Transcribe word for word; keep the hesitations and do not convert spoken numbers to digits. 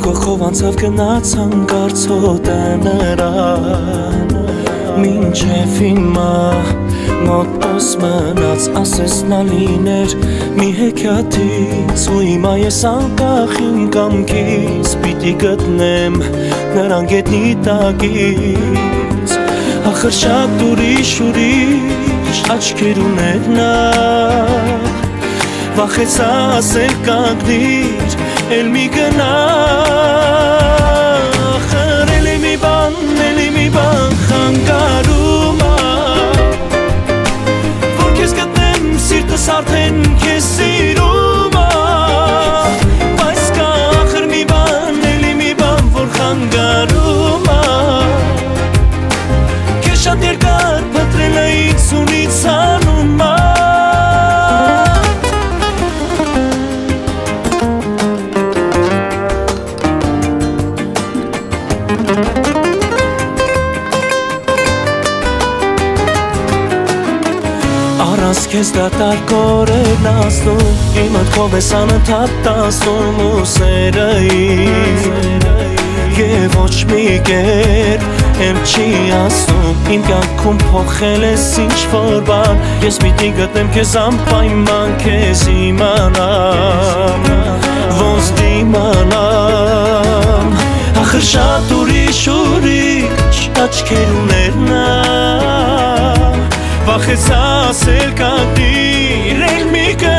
Քոխով անցավ գնաց հանգարցոտը նրան Մինչև հիմա մոտս մնաց ասես նա լիներ մի հեքիաթից ու հիմա ես անկախ իմ կամքից պիտի գտնեմ նրան գետնի տակից ախր շատ ուրիշ ուրիշ աչքեր ուներ նա վախեցա ասել կանգնիր էլ մի գնա ախր էլի մի բան էլի մի բան խանգարում որ քեզ գտնեմ սիրտս արդեն քեզ սիրում բայց կա ախր մի բան էլի մի բան որ խանգարում քեզ շատ երկար փտրել է ինձունից հանում Առանց քեզ դատարկորեն ասնում Իմ մտքով ես անընդհատ տասում ու սերը Եվ ոչ մի կերպ եմ չի ասում Իմ կյանքում փոխել ես ինչ-որ բան Ես պիտի գտնեմ քեզ անպայման քեզ իմանամ Ոնց դիմանամ Ախր շատ ուրիշ ուրիշ աչքեր ուներ նա Վախեցա ասել կանգնիր էլ մի